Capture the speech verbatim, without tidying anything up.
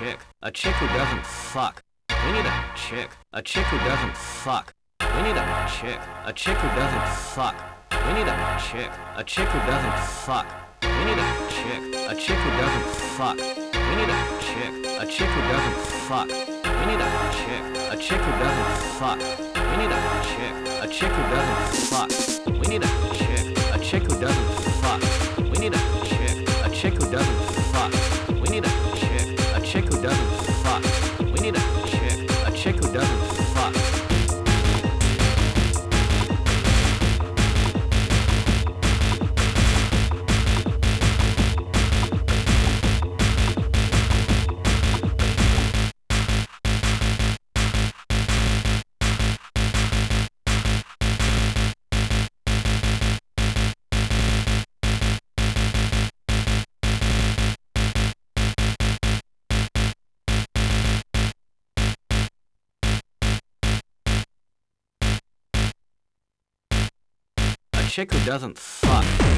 chick. A chick who doesn't fuck. We need a chick. A chick who doesn't fuck. We need a chick. A chick who doesn't fuck. We need a chick. A chick who doesn't fuck. We need a chick. A chick who doesn't fuck. We need a chick. A chick who doesn't fuck. We need a chick. A chick who doesn't fuck. We need a chick. A chick who doesn't fuck. We need a chick. A chick who doesn't fuck. We need a chick. A chick who doesn't fuck. We need a chick. A chick who doesn't fuck. We need a chick. A chick who doesn't fuck. A chick who doesn't fuck.